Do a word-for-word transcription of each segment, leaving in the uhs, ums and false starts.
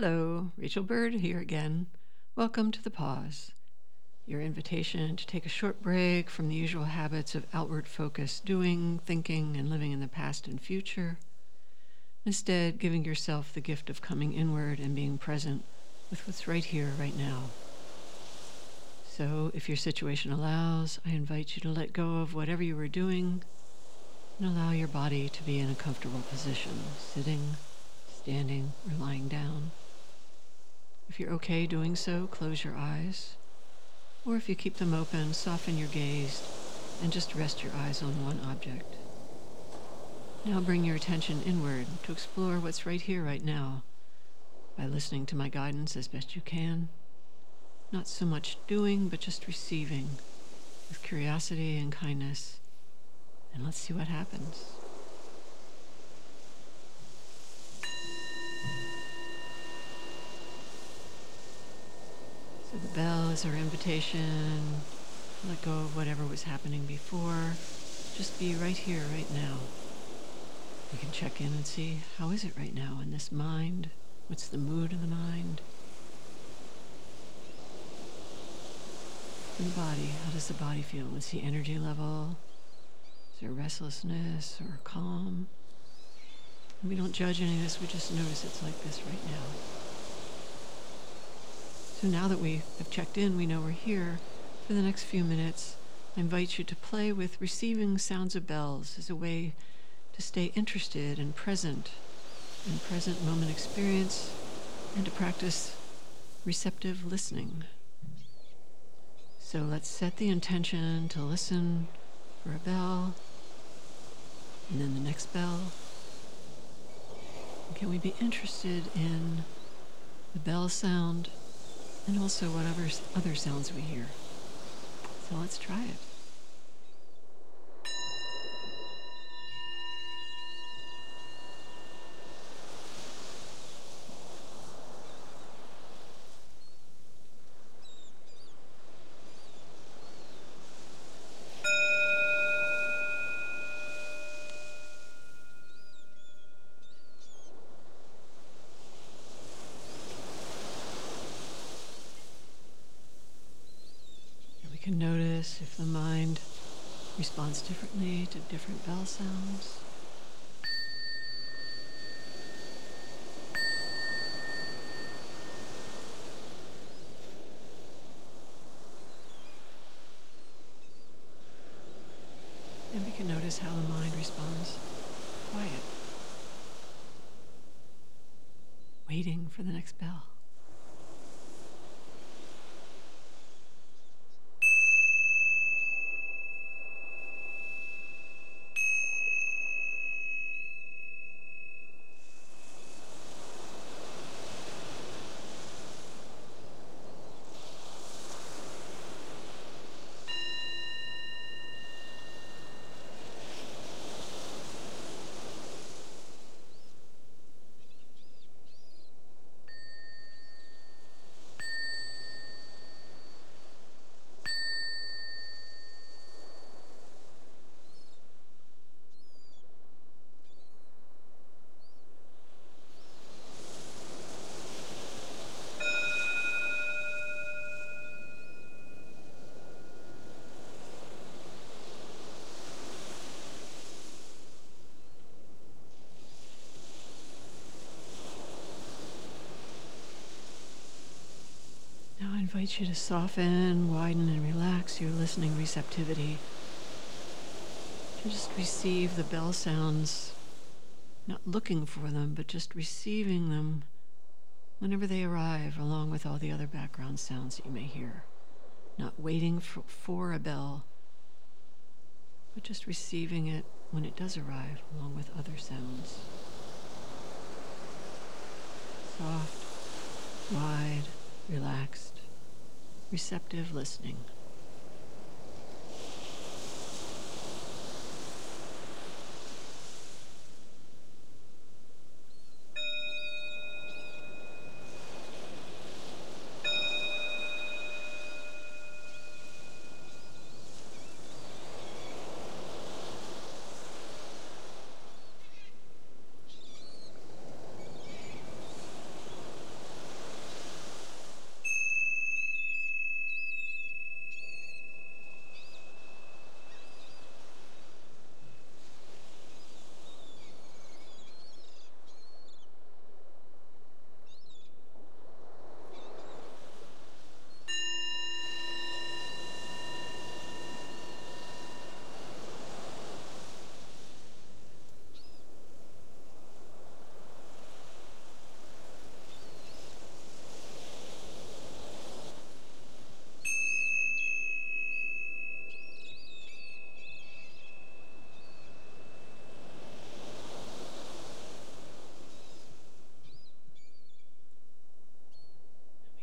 Hello, Rachel Bird here again. Welcome to The Pause, your invitation to take a short break from the usual habits of outward focus, doing, thinking, and living in the past and future. Instead, giving yourself the gift of coming inward and being present with what's right here, right now. So, if your situation allows, I invite you to let go of whatever you were doing and allow your body to be in a comfortable position, sitting, standing, or lying down. If you're okay doing so, close your eyes. Or if you keep them open, soften your gaze and just rest your eyes on one object. Now bring your attention inward to explore what's right here, right now, by listening to my guidance as best you can. Not so much doing, but just receiving with curiosity and kindness. And let's see what happens. So the bell is our invitation. Let go of whatever was happening before. Just be right here, right now. We can check in and see, how is it right now in this mind? What's the mood of the mind? In the body, how does the body feel? What's the energy level? Is there restlessness or calm? And we don't judge any of this, we just notice it's like this right now. So now that we have checked in, we know we're here. For the next few minutes, I invite you to play with receiving sounds of bells as a way to stay interested and present in present moment experience and to practice receptive listening. So let's set the intention to listen for a bell and then the next bell. And can we be interested in the bell sound and also whatever other sounds we hear? So let's try it. We can notice if the mind responds differently to different bell sounds. And we can notice how the mind responds quiet, waiting for the next bell. Now I invite you to soften, widen, and relax your listening receptivity. To just receive the bell sounds, not looking for them, but just receiving them whenever they arrive, along with all the other background sounds that you may hear. Not waiting for, for a bell, but just receiving it when it does arrive, along with other sounds. Soft, wide, relaxed, receptive listening.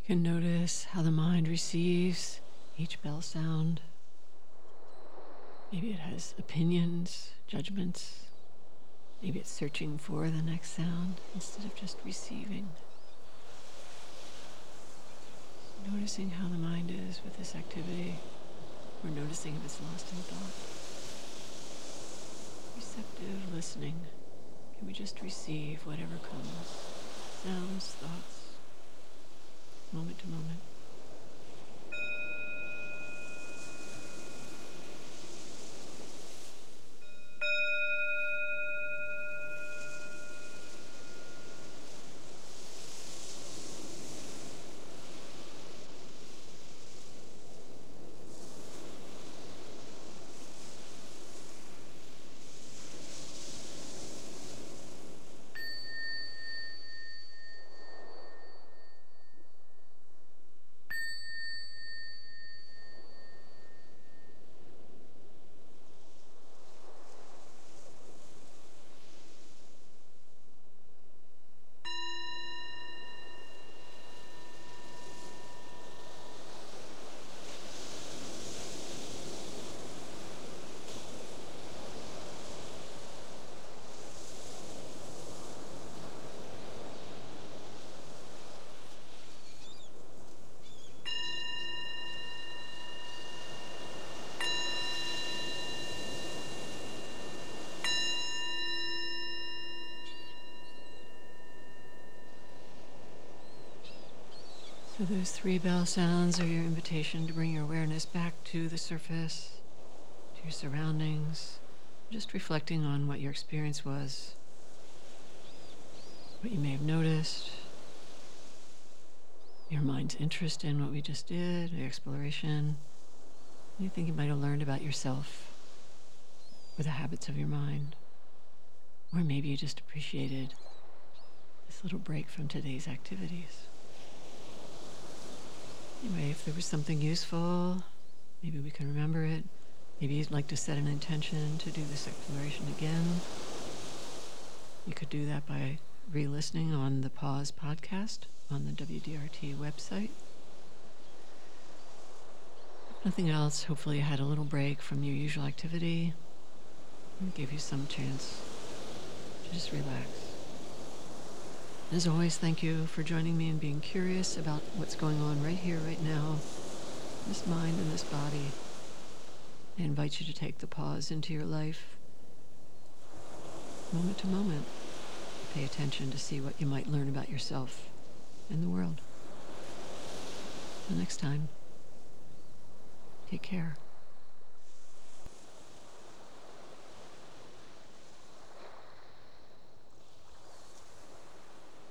can notice how the mind receives each bell sound. Maybe it has opinions, judgments. Maybe it's searching for the next sound instead of just receiving. Noticing how the mind is with this activity, or noticing if it's lost in thought. Receptive listening. Can we just receive whatever comes? Sounds, thoughts, moment to moment. So those three bell sounds are your invitation to bring your awareness back to the surface, to your surroundings, just reflecting on what your experience was, what you may have noticed, your mind's interest in what we just did, the exploration, anything you might have learned about yourself or the habits of your mind. Or maybe you just appreciated this little break from today's activities. Anyway, if there was something useful, maybe we can remember it. Maybe you'd like to set an intention to do this exploration again. You could do that by re-listening on the Pause podcast on the W D R T website. If nothing else, hopefully you had a little break from your usual activity and gave you some chance to just relax. As always, thank you for joining me and being curious about what's going on right here, right now, this mind and this body. I invite you to take the pause into your life, moment to moment. Pay attention to see what you might learn about yourself and the world. Until next time, take care.